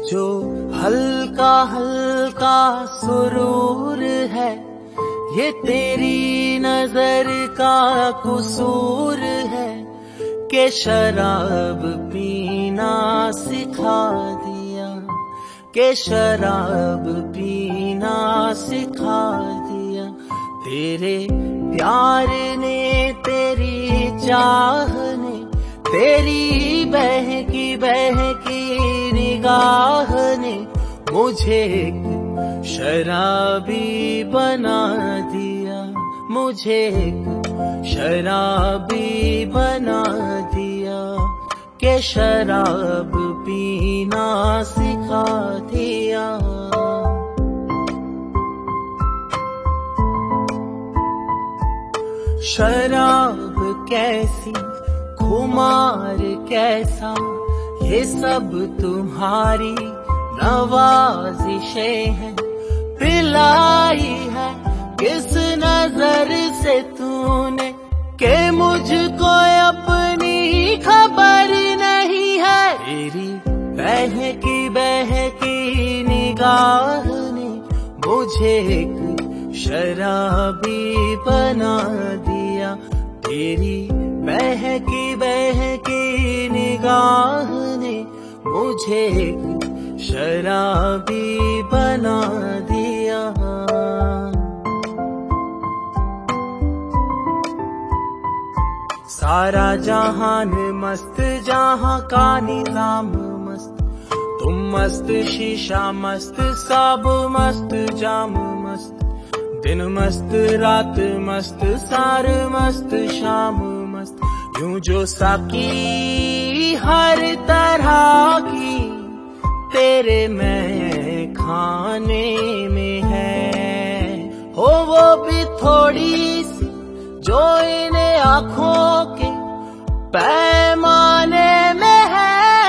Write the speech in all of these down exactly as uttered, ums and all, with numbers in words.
जो हल्का हल्का सुरूर है, ये तेरी नजर का कसूर है कि शराब पीना सिखा दिया, कि शराब पीना सिखा दिया। तेरे प्यार ने, तेरी चाह ने, तेरी बहकी बहकी निगाह ने मुझे एक शराबी बना दिया, मुझे एक शराबी बना दिया, कि शराब पीना सिखा दिया। शराब कैसी, खुमार कैसा, ये सब तुम्हारी नवाजिशें हैं। पिलाई है किस नजर से तूने कि मुझको अपनी खबर नहीं है। तेरी बहकी बहकी निगाह ने मुझे एक शराबी बना दिया, तेरी बहकी बहकी निगाह ने मुझे एक शराबी बना दिया। सारा जहान मस्त, जहां का निजाम मस्त, तुम मस्त, शीशा मस्त, सब मस्त, जाम मस्त, दिन मस्त, रात मस्त, सार मस्त, शाम मस्त। यूं जो साकी हर तरह की तेरे मैं खाने में है, हो वो भी थोड़ी सी जो इन आँखों के पैमाने में है।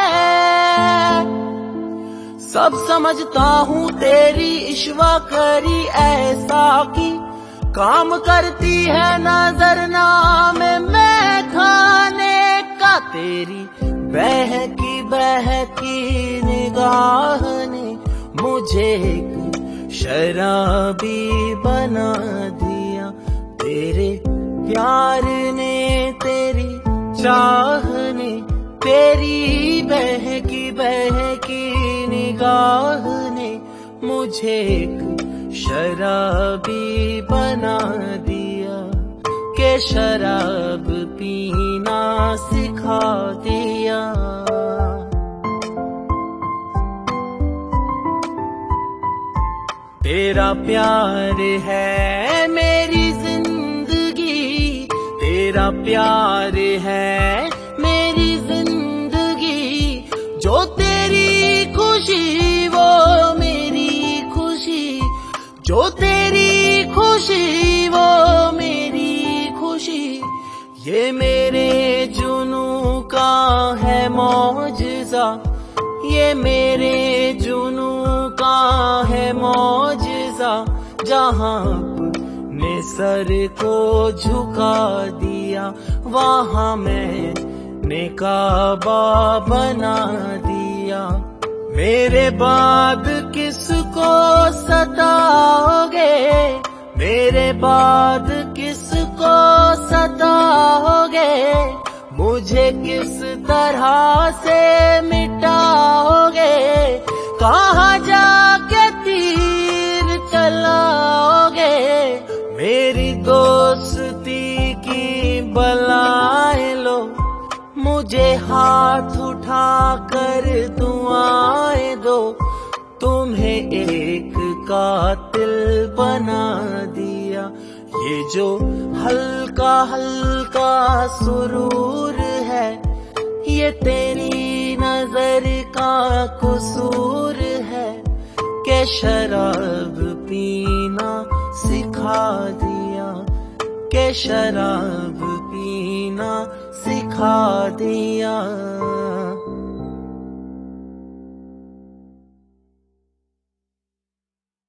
सब समझता हूँ तेरी इश्वा करी ऐसा की काम करती है नजर नाम में खाने का। तेरी बहकी बहकी निगाह ने मुझे एक शराबी बना दिया, तेरे प्यार ने, तेरी चाह ने, तेरी बहकी बहकी निगाह ने मुझे एक शराबी बना दिया, कि शराब पीना सिखा दिया। तेरा प्यार है मेरी जिंदगी, तेरा प्यार है मेरी जिंदगी, जो तेरी खुशी वो मेरी खुशी, जो तेरी खुशी वो मेरी खुशी। ये मेरे जुनू का है मौजज़ा, ये मेरे जुनू का है मौजज़ा, जहाँ ने सर को झुका दिया वहाँ मैंने काबा बना दिया। मेरे बाद किसको सताओगे, मेरे बाद किसको सताओगे, मुझे किस तरह से मिटाओगे, कहाँ जाके तीर चलाओगे। मेरी दोस्ती की बलाएं लो, मुझे हाथ उठा कर दुआएं दो, तुम्हें एक कातिल बना दिया। ये जो हल्का हल्का सुरूर है, ये तेरी नजर का कसूर है, कि शराब पीना सिखा दिया, कि शराब पीना सिखा दिया।